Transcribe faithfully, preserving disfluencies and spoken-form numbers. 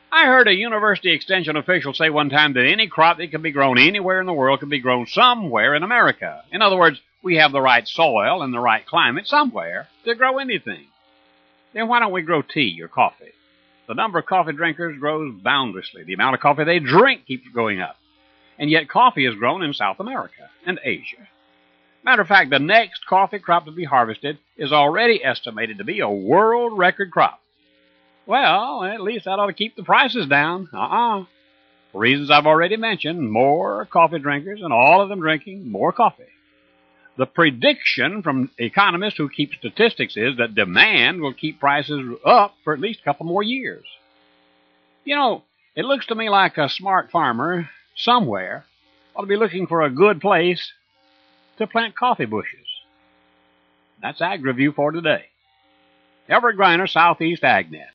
I heard a university extension official say one time that any crop that can be grown anywhere in the world can be grown somewhere in America. In other words, we have the right soil and the right climate somewhere to grow anything. Then why don't we grow tea or coffee? The number of coffee drinkers grows boundlessly. The amount of coffee they drink keeps going up. And yet coffee is grown in South America and Asia. Matter of fact, the next coffee crop to be harvested is already estimated to be a world record crop. Well, at least that ought to keep the prices down. Uh-uh. For reasons I've already mentioned, more coffee drinkers and all of them drinking more coffee. The prediction from economists who keep statistics is that demand will keep prices up for at least a couple more years. You know, it looks to me like a smart farmer somewhere ought to be looking for a good place to plant coffee bushes. That's Ag Review for today. Everett Griner, Southeast AgNet.